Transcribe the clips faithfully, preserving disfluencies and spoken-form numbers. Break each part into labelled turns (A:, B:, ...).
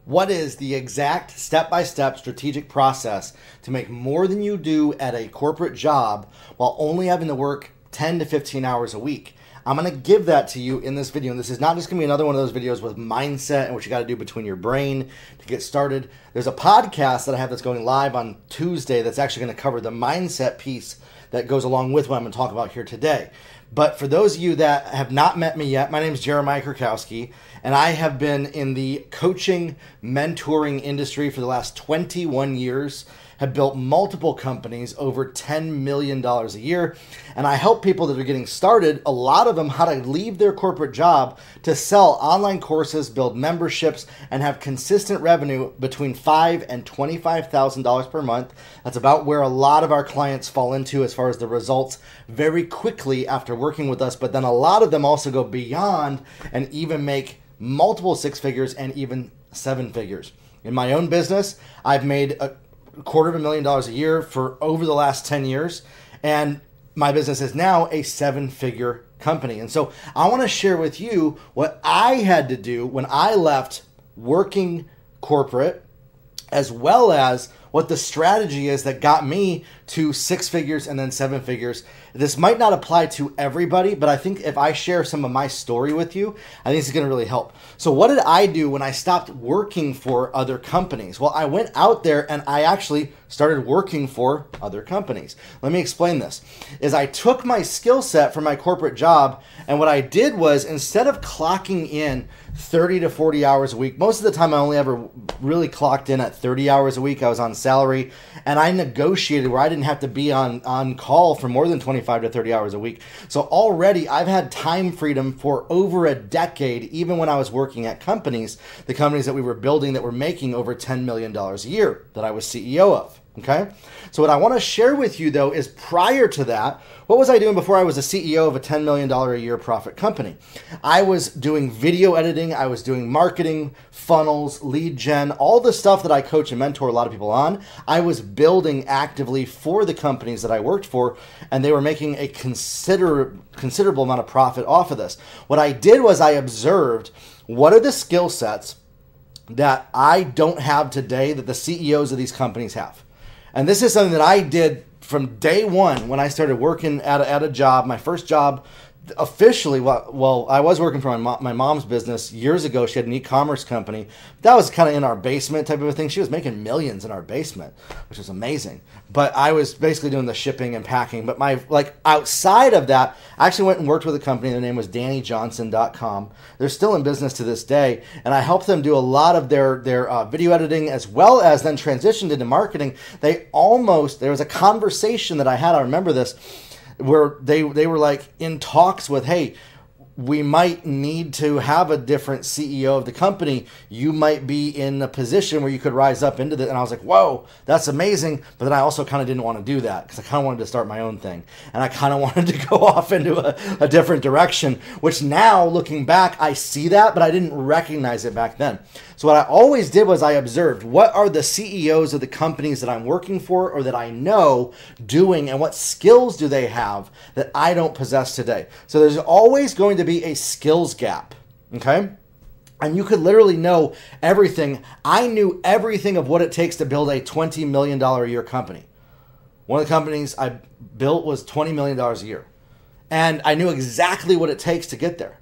A: What is the exact step-by-step strategic process to make more than you do at a corporate job while only having to work ten to fifteen hours a week? I'm going to give that to you in this video. And this is not just going to be another one of those videos with mindset and what you got to do between your brain to get started. There's a podcast that I have that's going live on Tuesday that's actually going to cover the mindset piece that goes along with what I'm going to talk about here today. But for those of you that have not met me yet, my name is Jeremiah Krakowski, and I have been in the coaching, mentoring industry for the last twenty-one years, have built multiple companies over ten million dollars a year, and I help people that are getting started, a lot of them, how to leave their corporate job to sell online courses, build memberships, and have consistent revenue between five thousand dollars and twenty-five thousand dollars per month. That's about where a lot of our clients fall into as far as the results very quickly after working with us, but then a lot of them also go beyond and even make multiple six figures and even seven figures. In my own business, I've made a quarter of a million dollars a year for over the last ten years. And my business is now a seven figure company. And so I want to share with you what I had to do when I left working corporate, as well as what the strategy is that got me to six figures and then seven figures. This might not apply to everybody, but I think if I share some of my story with you, I think it's going to really help. So what did I do when I stopped working for other companies? Well, I went out there and I actually started working for other companies. Let me explain this. Is I took my skill set from my corporate job, and what I did was, instead of clocking in thirty to forty hours a week, most of the time I only ever really clocked in at thirty hours a week. I was on salary, and I negotiated where I didn't have to be on, on call for more than twenty-five to thirty hours a week. So already I've had time freedom for over a decade, even when I was working at companies, the companies that we were building that were making over ten million dollars a year that I was C E O of. Okay. So what I want to share with you though is, prior to that, what was I doing before I was a C E O of a ten million dollars a year profit company? I was doing video editing. I was doing marketing, funnels, lead gen, all the stuff that I coach and mentor a lot of people on. I was building actively for the companies that I worked for, and they were making a consider, considerable amount of profit off of this. What I did was I observed, what are the skill sets that I don't have today that the C E Os of these companies have? And this is something that I did from day one when I started working at a, at a job. My first job officially, well, well I was working for my, mom, my mom's business years ago. She had an e-commerce company. That was kind of in our basement type of a thing. She was making millions in our basement, which was amazing. But I was basically doing the shipping and packing. But my like outside of that, I actually went and worked with a company. The name was Danny Johnson dot com. They're still in business to this day. And I helped them do a lot of their, their uh, video editing, as well as then transitioned into marketing. They almost, there was a conversation that I had, I remember this, where they they were like in talks with, hey, we might need to have a different C E O of the company. You might be in a position where you could rise up into that. And I was like, whoa, that's amazing. But then I also kind of didn't want to do that, because I kind of wanted to start my own thing. And I kind of wanted to go off into a, a different direction, which now, looking back, I see that, but I didn't recognize it back then. So what I always did was I observed, what are the C E Os of the companies that I'm working for or that I know doing, and what skills do they have that I don't possess today? So there's always going to be a skills gap, okay? And you could literally know everything. I knew everything of what it takes to build a twenty million dollars a year company. One of the companies I built was twenty million dollars a year. And I knew exactly what it takes to get there.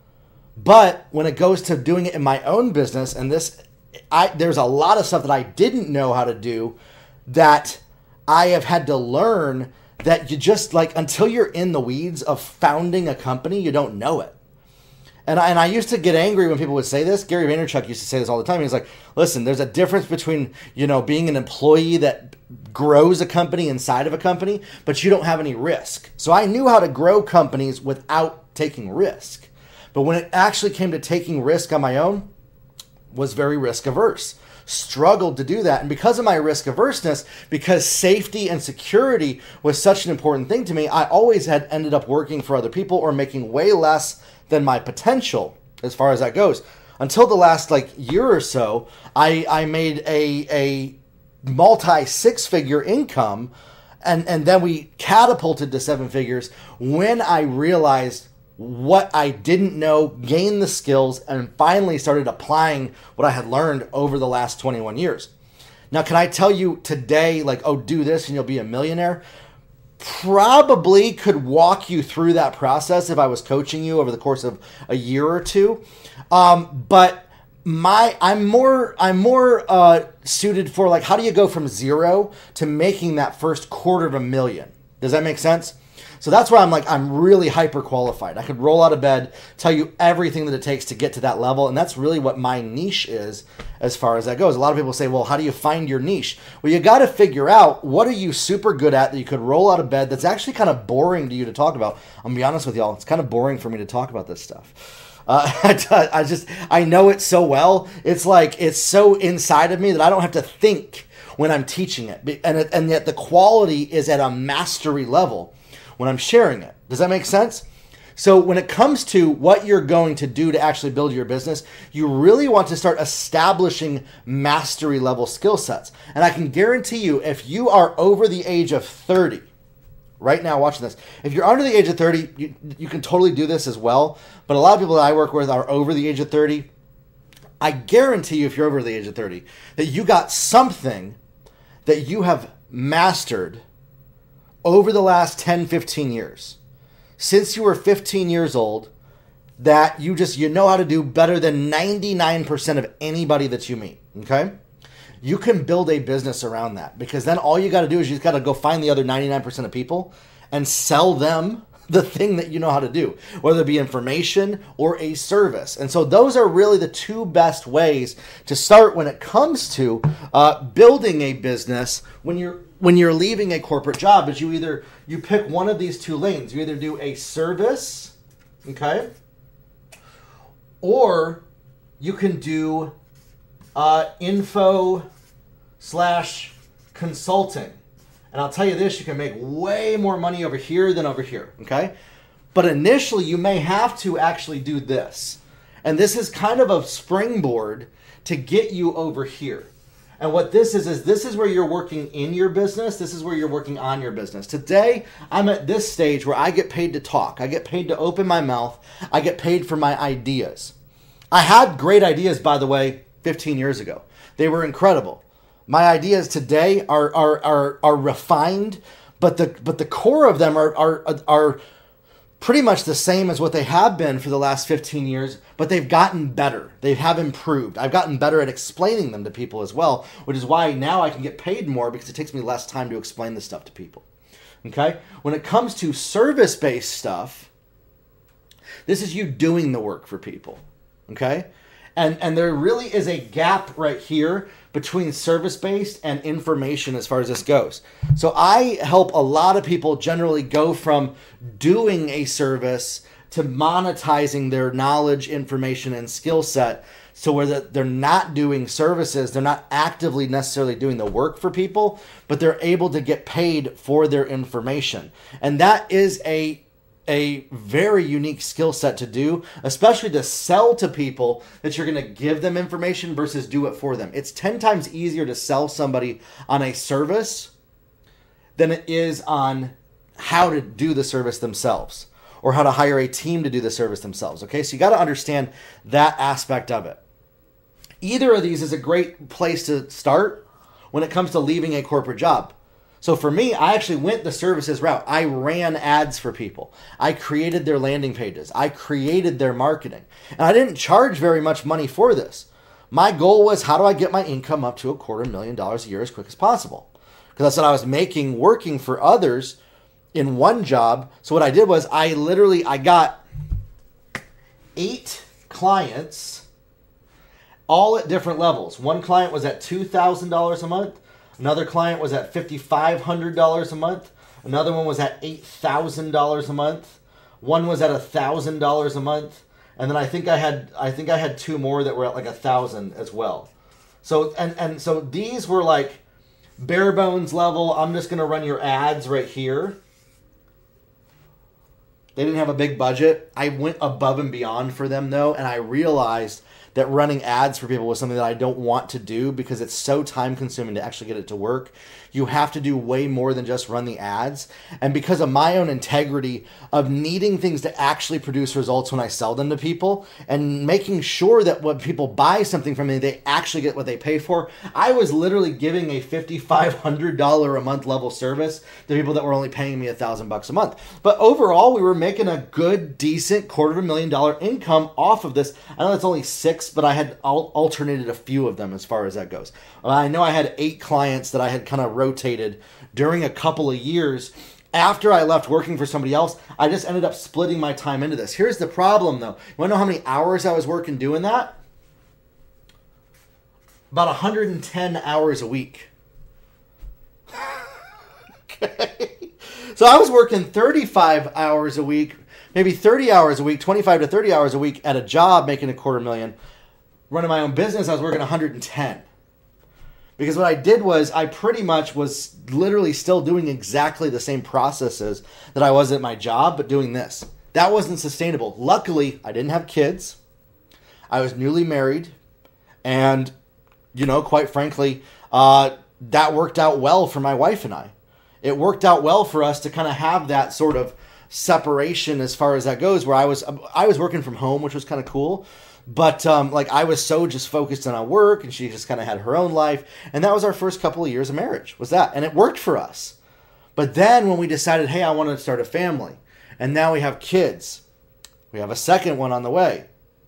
A: But when it goes to doing it in my own business, and this, I, there's a lot of stuff that I didn't know how to do that I have had to learn, that you just like, until you're in the weeds of founding a company, you don't know it. And I, and I used to get angry when people would say this. Gary Vaynerchuk used to say this all the time. He's like, listen, there's a difference between, you know, being an employee that grows a company inside of a company, but you don't have any risk. So I knew how to grow companies without taking risk. But when it actually came to taking risk on my own, was very risk averse. Struggled to do that. And because of my risk averseness, because safety and security was such an important thing to me, I always had ended up working for other people or making way less than my potential as far as that goes. Until the last like year or so, I, I made a, a multi six figure income, and, and then we catapulted to seven figures when I realized what I didn't know, gained the skills, and finally started applying what I had learned over the last twenty-one years. Now, can I tell you today, like, oh, do this and you'll be a millionaire? Probably could walk you through that process if I was coaching you over the course of a year or two. Um, but my, I'm more, I'm more uh, suited for, like, how do you go from zero to making that first quarter of a million? Does that make sense? So that's why I'm like, I'm really hyper qualified. I could roll out of bed, tell you everything that it takes to get to that level. And that's really what my niche is as far as that goes. A lot of people say, well, how do you find your niche? Well, you got to figure out what are you super good at that you could roll out of bed that's actually kind of boring to you to talk about. I'm going to be honest with y'all. It's kind of boring for me to talk about this stuff. Uh, I just, I know it so well. It's like, it's so inside of me that I don't have to think when I'm teaching it. And, it, and yet the quality is at a mastery level when I'm sharing it. Does that make sense? So when it comes to what you're going to do to actually build your business, you really want to start establishing mastery level skill sets. And I can guarantee you, if you are over the age of thirty, right now watching this, if you're under the age of thirty, you, you can totally do this as well. But a lot of people that I work with are over the age of thirty. I guarantee you, if you're over the age of thirty, that you got something that you have mastered over the last ten, fifteen years, since you were fifteen years old, that you just, you know how to do better than ninety-nine percent of anybody that you meet, okay? You can build a business around that, because then all you got to do is you just got to go find the other ninety-nine percent of people and sell them the thing that you know how to do, whether it be information or a service. And so those are really the two best ways to start when it comes to uh, building a business when you're when you're leaving a corporate job. Is you either you pick one of these two lanes. You either do a service, okay, or you can do uh, info slash consulting. And I'll tell you this, you can make way more money over here than over here, okay? But initially, you may have to actually do this. And this is kind of a springboard to get you over here. And what this is, is this is where you're working in your business. This is where you're working on your business. Today, I'm at this stage where I get paid to talk. I get paid to open my mouth. I get paid for my ideas. I had great ideas, by the way, fifteen years ago. They were incredible. My ideas today are are are, are refined, but the but the core of them are, are are pretty much the same as what they have been for the last fifteen years, but they've gotten better. They have improved. I've gotten better at explaining them to people as well, which is why now I can get paid more, because it takes me less time to explain this stuff to people. Okay? When it comes to service-based stuff, this is you doing the work for people. Okay? And and there really is a gap right here between service-based and information as far as this goes. So I help a lot of people generally go from doing a service to monetizing their knowledge, information, and skill set, so where they're not doing services, they're not actively necessarily doing the work for people, but they're able to get paid for their information. And that is a a very unique skill set to do, especially to sell to people that you're going to give them information versus do it for them. It's ten times easier to sell somebody on a service than it is on how to do the service themselves, or how to hire a team to do the service themselves. Okay, so you got to understand that aspect of it. Either of these is a great place to start when it comes to leaving a corporate job. So for me, I actually went the services route. I ran ads for people. I created their landing pages. I created their marketing. And I didn't charge very much money for this. My goal was, how do I get my income up to a quarter million dollars a year as quick as possible? Because that's what I was making working for others in one job. So what I did was I literally, I got eight clients all at different levels. One client was at two thousand dollars a month. Another client was at five thousand five hundred dollars a month. Another one was at eight thousand dollars a month. One was at one thousand dollars a month. And then I think I had I think I had two more that were at like one thousand as well. So and and so these were like bare bones level. I'm just going to run your ads right here. They didn't have a big budget. I went above and beyond for them though, and I realized that running ads for people was something that I don't want to do because it's so time consuming to actually get it to work. You have to do way more than just run the ads. And because of my own integrity of needing things to actually produce results when I sell them to people and making sure that when people buy something from me, they actually get what they pay for, I was literally giving a five thousand five hundred dollars a month level service to people that were only paying me a thousand bucks a month. But overall, we were making a good, decent quarter of a million dollar income off of this. I know it's only six, but I had al- alternated a few of them as far as that goes. I know I had eight clients that I had kind of rotated during a couple of years. After I left working for somebody else, I just ended up splitting my time into this. Here's the problem, though. You want to know how many hours I was working doing that? About one hundred ten hours a week. Okay. So I was working thirty-five hours a week, maybe thirty hours a week, twenty-five to thirty hours a week at a job making a quarter million. Running my own business, I was working one hundred ten. Because what I did was I pretty much was literally still doing exactly the same processes that I was at my job, but doing this. That wasn't sustainable. Luckily, I didn't have kids. I was newly married. And, you know, quite frankly, uh, that worked out well for my wife and I. It worked out well for us to kind of have that sort of separation as far as that goes, where I was I was working from home, which was kind of cool. But um, like I was so just focused on our work, and she just kind of had her own life. And that was our first couple of years of marriage, was that. And it worked for us. But then when we decided, hey, I want to start a family, and now we have kids, we have a second one on the way,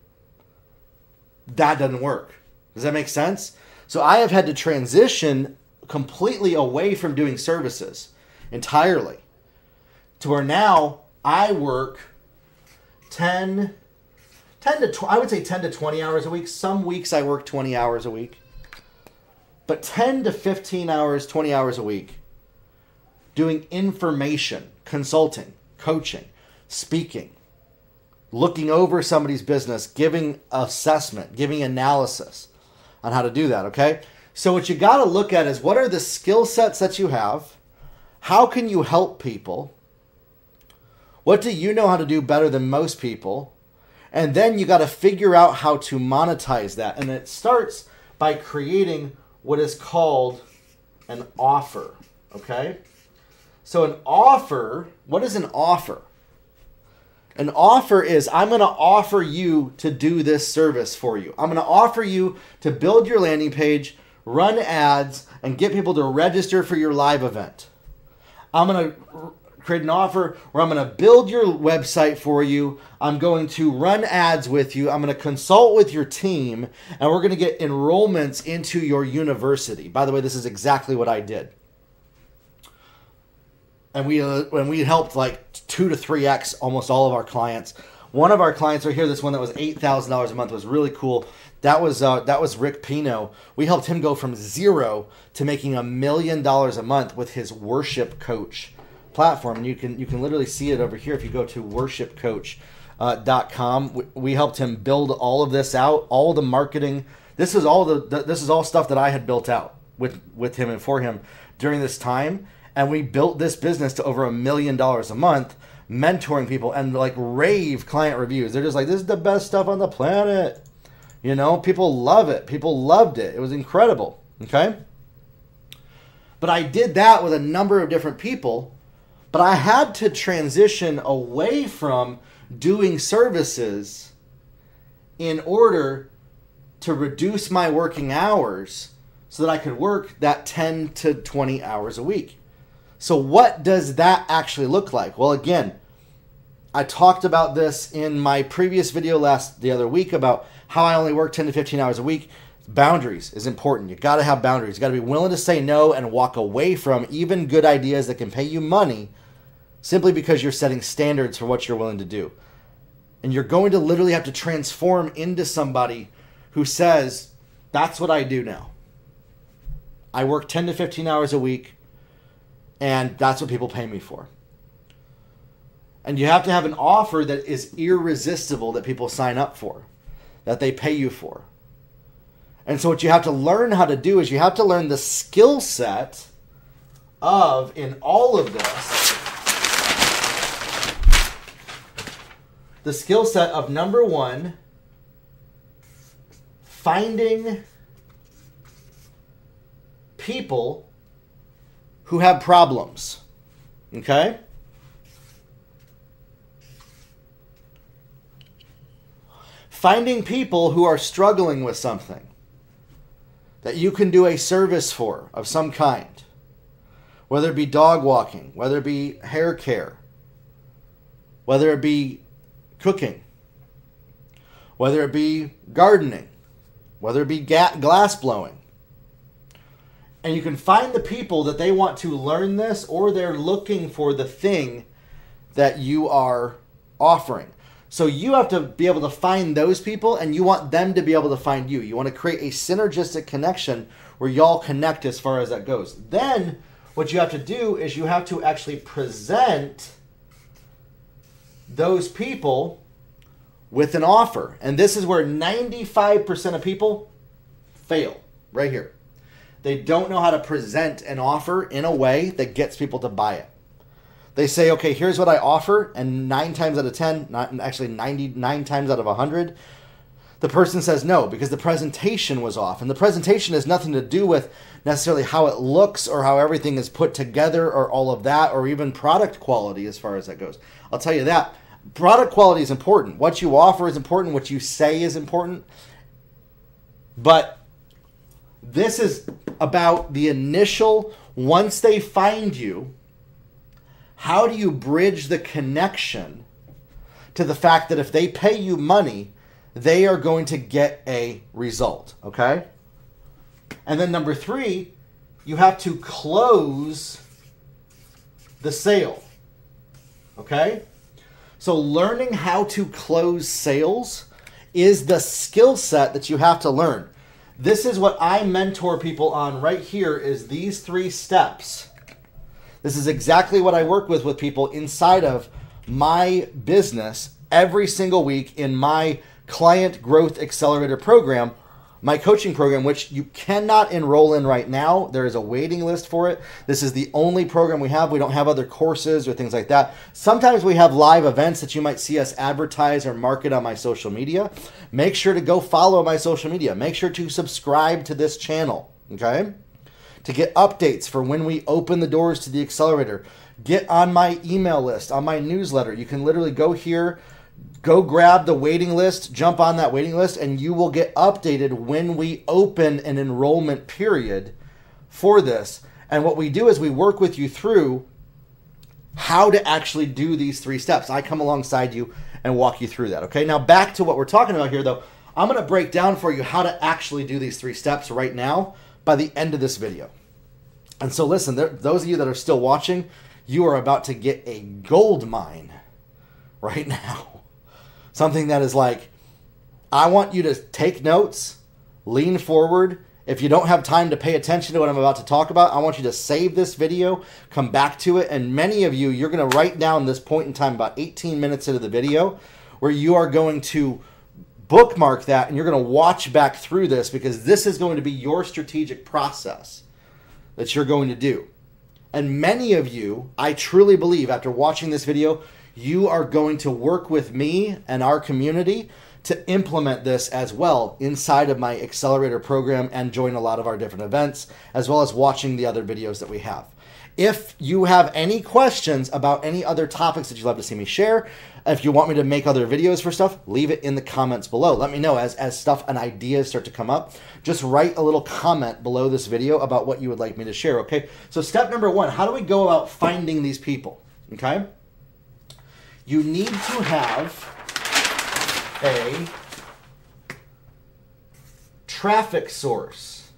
A: that doesn't work. Does that make sense? So I have had to transition completely away from doing services entirely to where now I work ten... ten to tw- I would say ten to twenty hours a week. Some weeks I work twenty hours a week. But ten to fifteen hours, twenty hours a week doing information, consulting, coaching, speaking, looking over somebody's business, giving assessment, giving analysis on how to do that, okay? So what you got to look at is what are the skill sets that you have? How can you help people? What do you know how to do better than most people? And then you got to figure out how to monetize that. And it starts by creating what is called an offer. Okay? So an offer, what is an offer? An offer is I'm going to offer you to do this service for you. I'm going to offer you to build your landing page, run ads, and get people to register for your live event. I'm going to create an offer where I'm going to build your website for you. I'm going to run ads with you. I'm going to consult with your team, and we're going to get enrollments into your university. By the way, this is exactly what I did. And we uh, when we helped like two to three X almost all of our clients. One of our clients right here, this one that was eight thousand dollars a month, was really cool. That was uh, that was Rick Pino. We helped him go from zero to making a million dollars a month with his Worship Coach platform. And you can you can literally see it over here if you go to worship coach dot com. We, we helped him build all of this out, all the marketing. This is all the, the this is all stuff that I had built out with with him and for him during this time. And we built this business to over a million dollars a month, mentoring people and like rave client reviews. They're just like, this is the best stuff on the planet. You know, people love it. People loved it. It was incredible. Okay. But I did that with a number of different people, but I had to transition away from doing services in order to reduce my working hours so that I could work that ten to twenty hours a week. So what does that actually look like? Well, again, I talked about this in my previous video last the other week about how I only work ten to fifteen hours a week. Boundaries is important. You got to have boundaries. You got to be willing to say no and walk away from even good ideas that can pay you money simply because you're setting standards for what you're willing to do. And you're going to literally have to transform into somebody who says, that's what I do now. I work ten to fifteen hours a week. And that's what people pay me for. And you have to have an offer that is irresistible that people sign up for, that they pay you for. And so what you have to learn how to do is you have to learn the skill set of, in all of this, the skill set of number one, finding people who have problems. Okay? Finding people who are struggling with something that you can do a service for of some kind. Whether it be dog walking, whether it be hair care, whether it be cooking, whether it be gardening, whether it be ga- glass blowing. And you can find the people that they want to learn this, or they're looking for the thing that you are offering. So you have to be able to find those people, and you want them to be able to find you. You want to create a synergistic connection where y'all connect as far as that goes. Then what you have to do is you have to actually present those people with an offer. And this is where ninety-five percent of people fail, right here. They don't know how to present an offer in a way that gets people to buy it. They say, okay, here's what I offer, and nine times out of ten, not actually ninety-nine times out of one hundred, the person says no because the presentation was off. And the presentation has nothing to do with necessarily how it looks or how everything is put together or all of that, or even product quality as far as that goes. I'll tell you that. Product quality is important. What you offer is important. What you say is important. But this is about the initial, once they find you, how do you bridge the connection to the fact that if they pay you money, they are going to get a result, okay? And then number three, you have to close the sale, okay? So learning how to close sales is the skill set that you have to learn. This is what I mentor people on right here, is these three steps. This is exactly what I work with with people inside of my business every single week in my Client Growth Accelerator program, my coaching program, which you cannot enroll in right now. There is a waiting list for it. This is the only program we have. We don't have other courses or things like that. Sometimes we have live events that you might see us advertise or market on my social media. Make sure to go follow my social media. Make sure to subscribe to this channel, okay? To get updates for when we open the doors to the accelerator. Get on my email list, on my newsletter. You can literally go here, go grab the waiting list, jump on that waiting list, and you will get updated when we open an enrollment period for this. And what we do is we work with you through how to actually do these three steps. I come alongside you and walk you through that, okay? Now back to what we're talking about here, though. I'm going to break down for you how to actually do these three steps right now by the end of this video. And so listen, there, those of you that are still watching, you are about to get a gold mine right now. Something that is like, I want you to take notes, lean forward. If you don't have time to pay attention to what I'm about to talk about, I want you to save this video, come back to it, and many of you, you're going to write down this point in time, about eighteen minutes into the video, where you are going to bookmark that and you're going to watch back through this, because this is going to be your strategic process that you're going to do. And many of you, I truly believe, after watching this video, you are going to work with me and our community to implement this as well inside of my accelerator program and join a lot of our different events, as well as watching the other videos that we have. If you have any questions about any other topics that you'd love to see me share, if you want me to make other videos for stuff, leave it in the comments below. Let me know as, as stuff and ideas start to come up. Just write a little comment below this video about what you would like me to share, okay? So step number one, how do we go about finding these people, okay? You need to have a traffic source,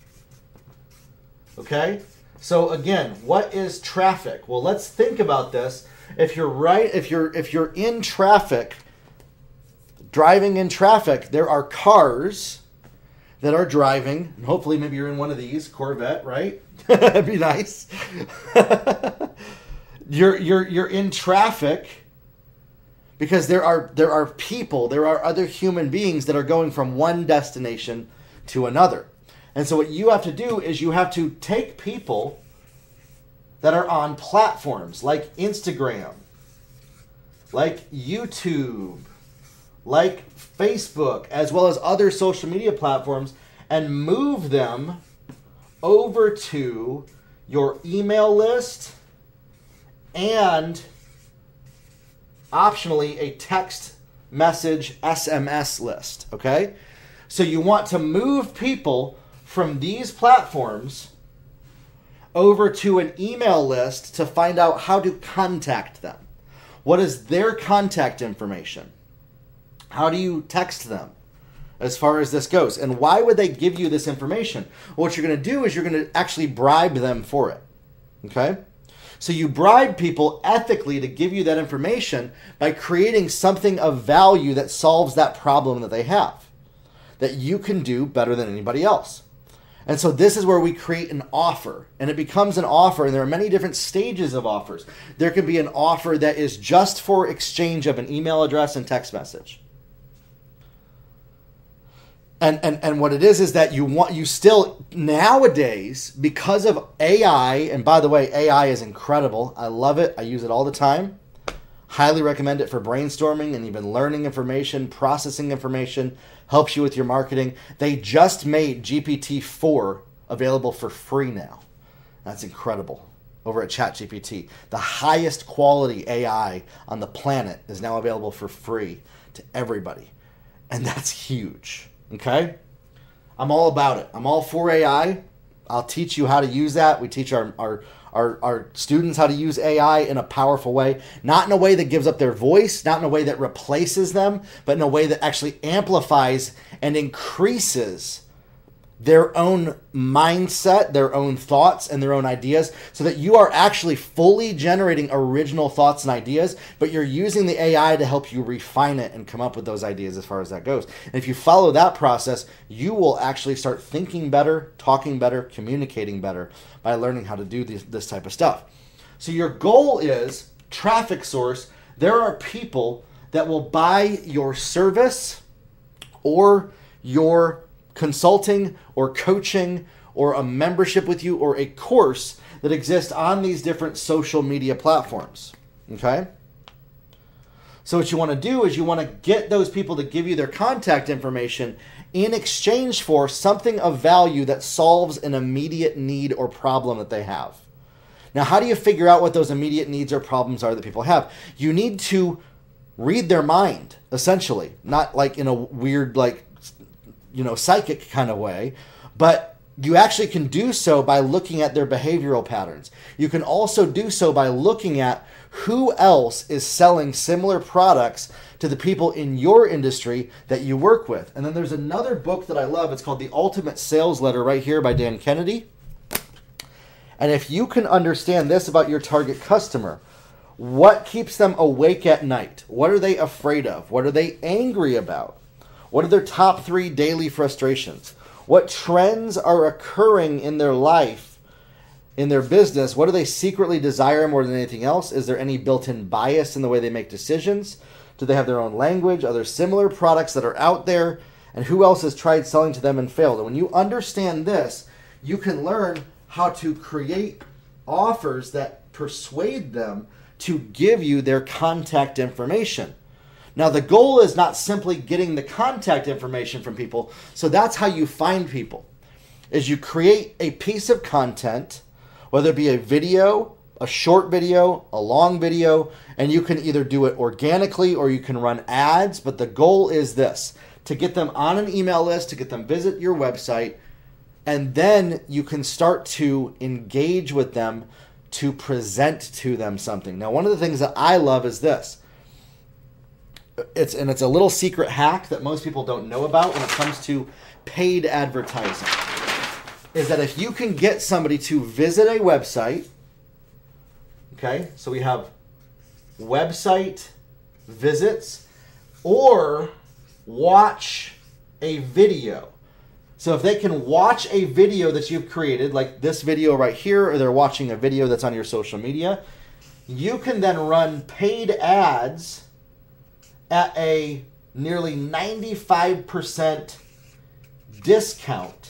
A: okay? So again, what is traffic? Well, let's think about this. If you're right, if you're if you're in traffic, driving in traffic, there are cars that are driving. And hopefully, maybe you're in one of these, Corvette, right? That'd be nice. you're you're you're in traffic because there are there are people, there are other human beings that are going from one destination to another. And so what you have to do is you have to take people that are on platforms like Instagram, like YouTube, like Facebook, as well as other social media platforms, and move them over to your email list and optionally a text message S M S list, okay? So you want to move people from these platforms over to an email list to find out how to contact them. What is their contact information? How do you text them as far as this goes? And why would they give you this information? Well, what you're going to do is you're going to actually bribe them for it, okay? So you bribe people ethically to give you that information by creating something of value that solves that problem that they have, that you can do better than anybody else. And so this is where we create an offer, and it becomes an offer, and there are many different stages of offers. There can be an offer that is just for exchange of an email address and text message. And, and and what it is is that you want you still nowadays, because of A I, and by the way, A I is incredible. I love it. I use it all the time. Highly recommend it for brainstorming and even learning information, processing information, helps you with your marketing. They just made G P T four available for free now. That's incredible. Over at ChatGPT. The highest quality A I on the planet is now available for free to everybody. And that's huge. Okay? I'm all about it. I'm all for A I. I'll teach you how to use that. We teach our, our, our, our students how to use A I in a powerful way. Not in a way that gives up their voice, not in a way that replaces them, but in a way that actually amplifies and increases their own mindset, their own thoughts, and their own ideas, so that you are actually fully generating original thoughts and ideas, but you're using the A I to help you refine it and come up with those ideas as far as that goes. And if you follow that process, you will actually start thinking better, talking better, communicating better by learning how to do this, this type of stuff. So your goal is traffic source. There are people that will buy your service or your consulting or coaching or a membership with you or a course that exists on these different social media platforms. Okay? So what you want to do is you want to get those people to give you their contact information in exchange for something of value that solves an immediate need or problem that they have. Now, how do you figure out what those immediate needs or problems are that people have? You need to read their mind, essentially. Not like in a weird, like, you know, psychic kind of way, but you actually can do so by looking at their behavioral patterns. You can also do so by looking at who else is selling similar products to the people in your industry that you work with. And then there's another book that I love. It's called The Ultimate Sales Letter right here by Dan Kennedy. And if you can understand this about your target customer, what keeps them awake at night? What are they afraid of? What are they angry about? What are their top three daily frustrations? What trends are occurring in their life, in their business? What do they secretly desire more than anything else? Is there any built-in bias in the way they make decisions? Do they have their own language? Are there similar products that are out there? And who else has tried selling to them and failed? And when you understand this, you can learn how to create offers that persuade them to give you their contact information. Now, the goal is not simply getting the contact information from people. So that's how you find people, is you create a piece of content, whether it be a video, a short video, a long video, and you can either do it organically or you can run ads. But the goal is this, to get them on an email list, to get them visit your website, and then you can start to engage with them to present to them something. Now, one of the things that I love is this. It's and it's a little secret hack that most people don't know about when it comes to paid advertising, is that if you can get somebody to visit a website, okay, so we have website visits or watch a video. So if they can watch a video that you've created, like this video right here, or they're watching a video that's on your social media, you can then run paid ads at a nearly ninety-five percent discount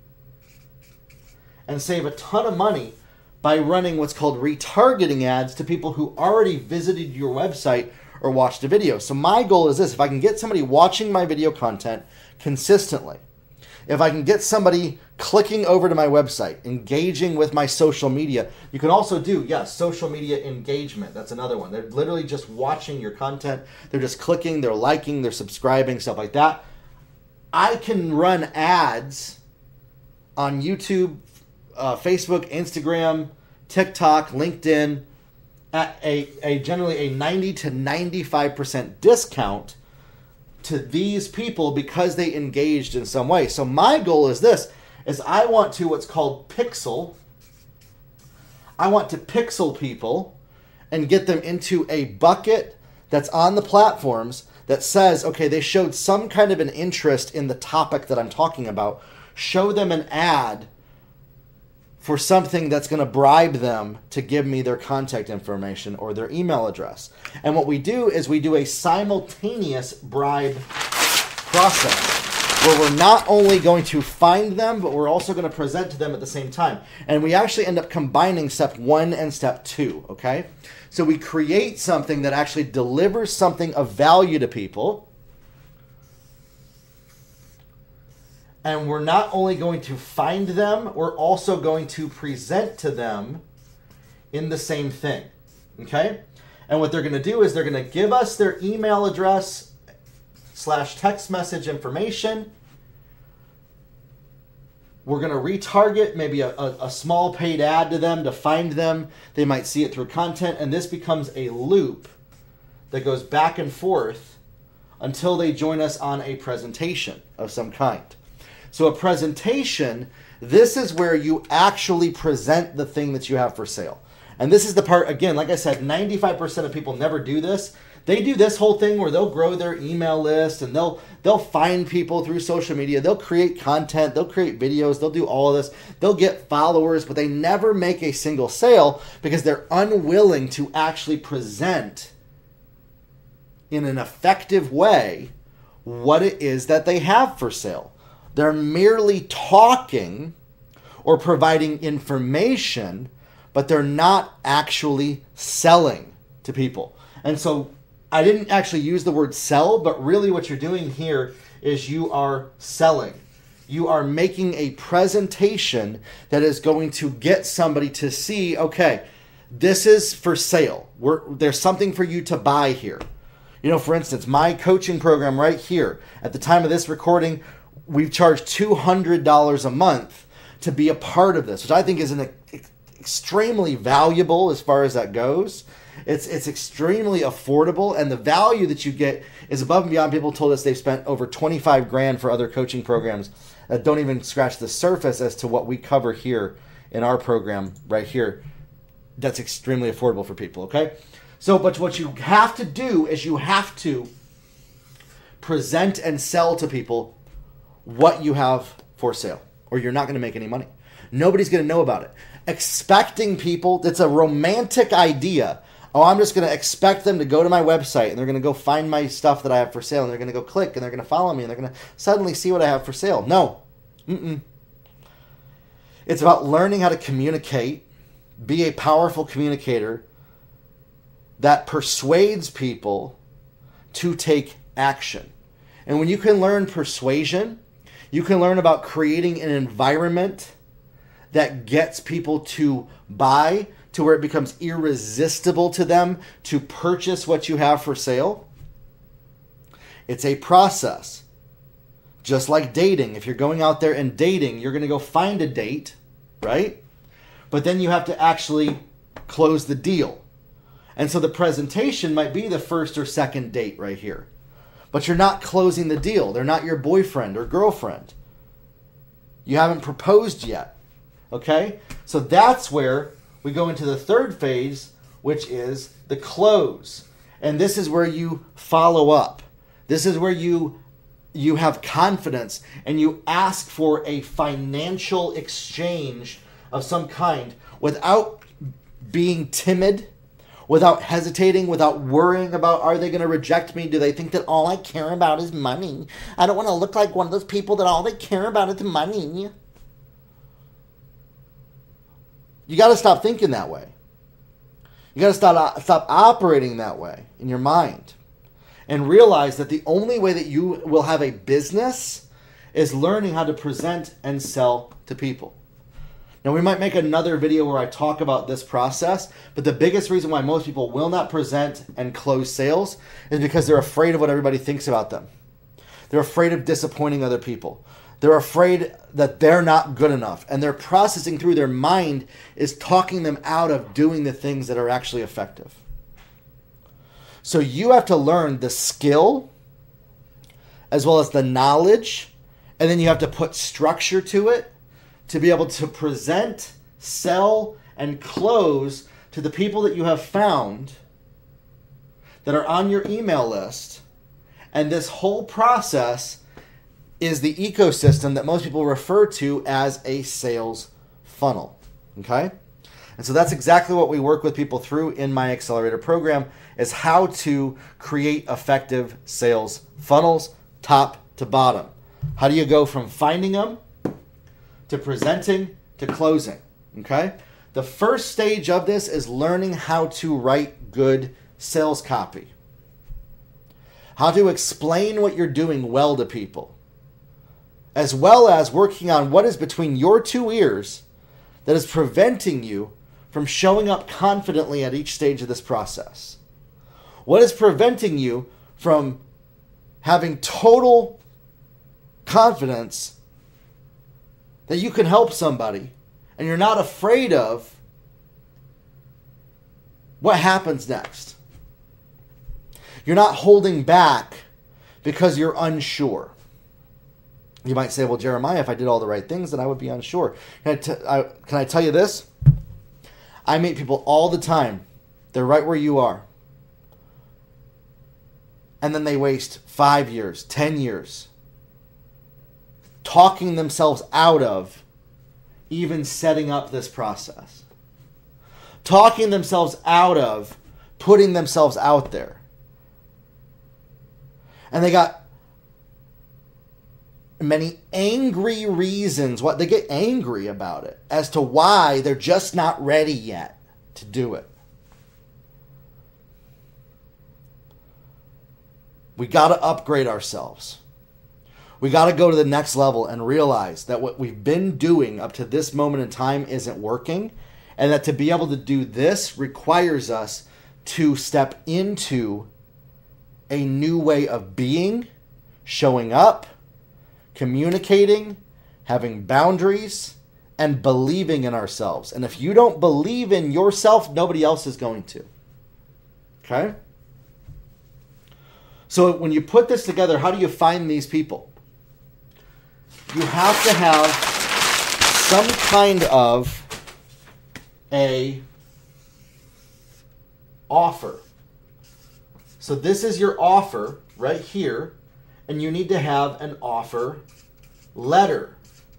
A: and save a ton of money by running what's called retargeting ads to people who already visited your website or watch the video. So my goal is this: if I can get somebody watching my video content consistently, if I can get somebody clicking over to my website, engaging with my social media, you can also do, yes, social media engagement. That's another one. They're literally just watching your content. They're just clicking, they're liking, they're subscribing, stuff like that. I can run ads on YouTube, uh, Facebook, Instagram, TikTok, LinkedIn at a, a generally a ninety to ninety-five percent discount to these people because they engaged in some way. So my goal is this, is I want to what's called pixel. I want to pixel people and get them into a bucket that's on the platforms that says, okay, they showed some kind of an interest in the topic that I'm talking about. Show them an ad for something that's going to bribe them to give me their contact information or their email address. And what we do is we do a simultaneous bribe process where we're not only going to find them, but we're also going to present to them at the same time. And we actually end up combining step one and step two, okay? So we create something that actually delivers something of value to people. And we're not only going to find them, we're also going to present to them in the same thing, okay? And what they're going to do is they're going to give us their email address slash text message information. We're going to retarget maybe a, a, a small paid ad to them to find them. They might see it through content, and this becomes a loop that goes back and forth until they join us on a presentation of some kind. So a presentation, this is where you actually present the thing that you have for sale. And this is the part, again, like I said, ninety-five percent of people never do this. They do this whole thing where they'll grow their email list and they'll they'll find people through social media. They'll create content. They'll create videos. They'll do all of this. They'll get followers, but they never make a single sale because they're unwilling to actually present in an effective way what it is that they have for sale. They're merely talking or providing information, but they're not actually selling to people. And so I didn't actually use the word sell, but really what you're doing here is you are selling. You are making a presentation that is going to get somebody to see, okay, this is for sale. We're, there's something for you to buy here. You know, for instance, my coaching program right here, at the time of this recording, we've charged two hundred dollars a month to be a part of this, which I think is an extremely valuable as far as that goes. It's it's extremely affordable, and the value that you get is above and beyond. People told us they've spent over twenty-five grand for other coaching programs that don't even scratch the surface as to what we cover here in our program right here. That's extremely affordable for people, okay? So, but what you have to do is you have to present and sell to people what you have for sale, or you're not going to make any money. Nobody's going to know about it. Expecting people, it's a romantic idea. Oh, I'm just going to expect them to go to my website and they're going to go find my stuff that I have for sale and they're going to go click and they're going to follow me and they're going to suddenly see what I have for sale. No. Mm-mm. It's about learning how to communicate, be a powerful communicator that persuades people to take action. And when you can learn persuasion, you can learn about creating an environment that gets people to buy to where it becomes irresistible to them to purchase what you have for sale. It's a process. Just like dating. If you're going out there and dating, you're going to go find a date, right? But then you have to actually close the deal. And so the presentation might be the first or second date right here. But you're not closing the deal. They're not your boyfriend or girlfriend. You haven't proposed yet. Okay? So that's where we go into the third phase, which is the close. And this is where you follow up. This is where you you have confidence and you ask for a financial exchange of some kind without being timid, without hesitating, without worrying about, are they going to reject me? Do they think that all I care about is money? I don't want to look like one of those people that all they care about is money. You got to stop thinking that way. You got to stop, stop operating that way in your mind and realize that the only way that you will have a business is learning how to present and sell to people. Now, we might make another video where I talk about this process, but the biggest reason why most people will not present and close sales is because they're afraid of what everybody thinks about them. They're afraid of disappointing other people. They're afraid that they're not good enough. And they're processing through their mind is talking them out of doing the things that are actually effective. So you have to learn the skill as well as the knowledge, and then you have to put structure to it to be able to present, sell, and close to the people that you have found that are on your email list. And this whole process is the ecosystem that most people refer to as a sales funnel. Okay? And so that's exactly what we work with people through in my accelerator program, is how to create effective sales funnels top to bottom. How do you go from finding them to presenting to closing? Okay? The first stage of this is learning how to write good sales copy. How to explain what you're doing well to people, as well as working on what is between your two ears that is preventing you from showing up confidently at each stage of this process. What is preventing you from having total confidence that you can help somebody and you're not afraid of what happens next? You're not holding back because you're unsure. You might say, well, Jeremiah, if I did all the right things, then I would be unsure. Can I, t- I, can I tell you this? I meet people all the time. They're right where you are. And then they waste five years, ten years talking themselves out of even setting up this process. Talking themselves out of putting themselves out there. And they got many angry reasons. What they get angry about it as to why they're just not ready yet to do it. We got to upgrade ourselves. We got to go to the next level and realize that what we've been doing up to this moment in time isn't working, and that to be able to do this requires us to step into a new way of being, showing up, communicating, having boundaries, and believing in ourselves. And if you don't believe in yourself, nobody else is going to. Okay? So when you put this together, how do you find these people? You have to have some kind of a offer. So this is your offer right here, and you need to have an offer letter.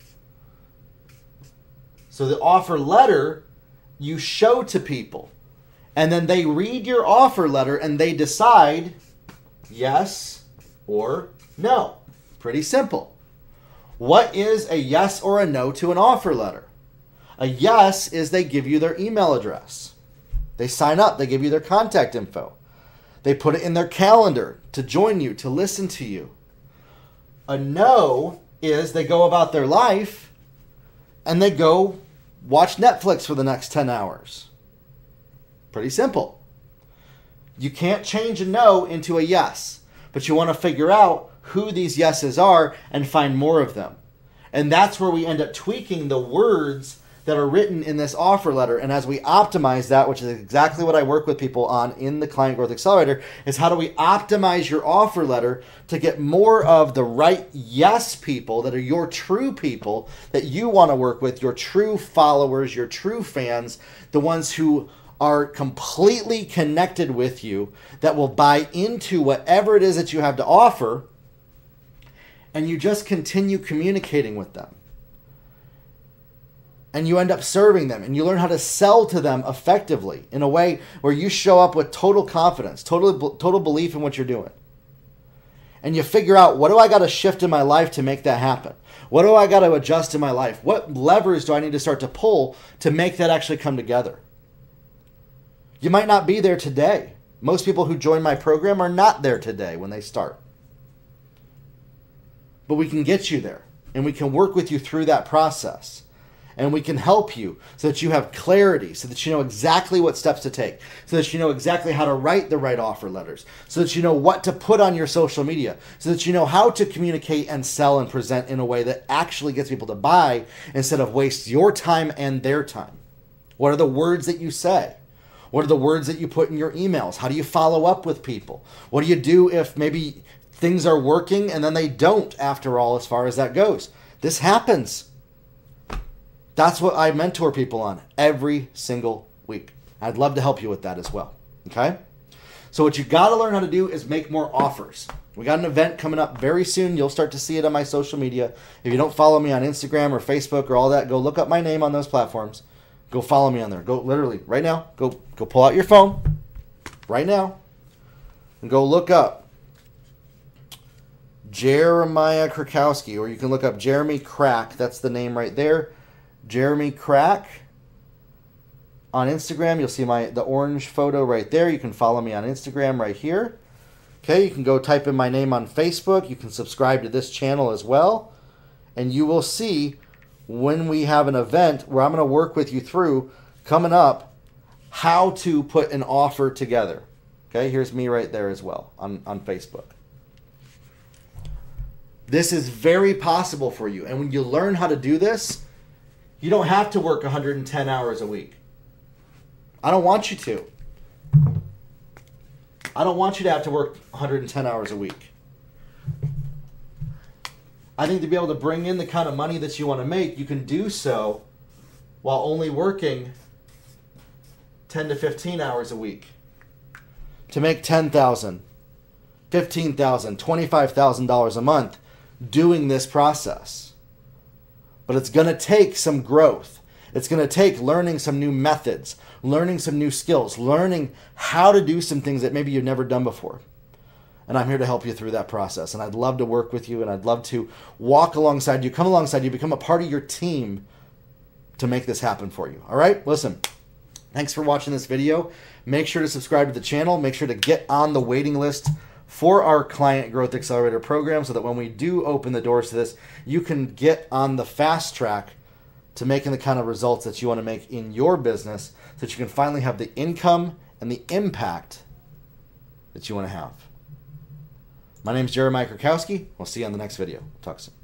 A: So the offer letter you show to people, and then they read your offer letter and they decide yes or no. Pretty simple. What is a yes or a no to an offer letter? A yes is they give you their email address. They sign up. They give you their contact info. They put it in their calendar to join you, to listen to you. A no is they go about their life and they go watch Netflix for the next ten hours. Pretty simple. You can't change a no into a yes, but you want to figure out who these yeses are and find more of them. And that's where we end up tweaking the words that are written in this offer letter. And as we optimize that, which is exactly what I work with people on in the Client Growth Accelerator, is how do we optimize your offer letter to get more of the right yes people that are your true people that you want to work with, your true followers, your true fans, the ones who are completely connected with you, that will buy into whatever it is that you have to offer, and you just continue communicating with them. And you end up serving them, and you learn how to sell to them effectively in a way where you show up with total confidence, total, total belief in what you're doing. And you figure out, what do I got to shift in my life to make that happen? What do I got to adjust in my life? What levers do I need to start to pull to make that actually come together? You might not be there today. Most people who join my program are not there today when they start. But we can get you there, and we can work with you through that process. And we can help you so that you have clarity, so that you know exactly what steps to take, so that you know exactly how to write the right offer letters, so that you know what to put on your social media, so that you know how to communicate and sell and present in a way that actually gets people to buy instead of waste your time and their time. What are the words that you say? What are the words that you put in your emails? How do you follow up with people? What do you do if maybe things are working and then they don't after all, as far as that goes? This happens. That's what I mentor people on every single week. I'd love to help you with that as well. Okay? So what you got to learn how to do is make more offers. We got an event coming up very soon. You'll start to see it on my social media. If you don't follow me on Instagram or Facebook or all that, go look up my name on those platforms. Go follow me on there. Go literally right now. Go go pull out your phone right now and go look up Jeremiah Krakowski, or you can look up Jeremy Crack. That's the name right there. Jeremy Crack on Instagram. You'll see my the orange photo right there. You can follow me on Instagram right here. Okay, you can go type in my name on Facebook. You can subscribe to this channel as well. And you will see when we have an event where I'm going to work with you through coming up how to put an offer together. Okay, here's me right there as well on, on Facebook. This is very possible for you. And when you learn how to do this, you don't have to work one hundred ten hours a week. I don't want you to. I don't want you to have to work one hundred ten hours a week. I think to be able to bring in the kind of money that you want to make, you can do so while only working ten to fifteen hours a week. To make ten thousand dollars, fifteen thousand dollars, twenty-five thousand dollars a month doing this process. But it's going to take some growth. It's going to take learning some new methods, learning some new skills, learning how to do some things that maybe you've never done before. And I'm here to help you through that process. And I'd love to work with you, and I'd love to walk alongside you, come alongside you, become a part of your team to make this happen for you. All right? Listen, thanks for watching this video. Make sure to subscribe to the channel. Make sure to get on the waiting list for our Client Growth Accelerator program so that when we do open the doors to this, you can get on the fast track to making the kind of results that you want to make in your business so that you can finally have the income and the impact that you want to have. My name is Jeremiah Krakowski. We'll see you on the next video. Talk soon.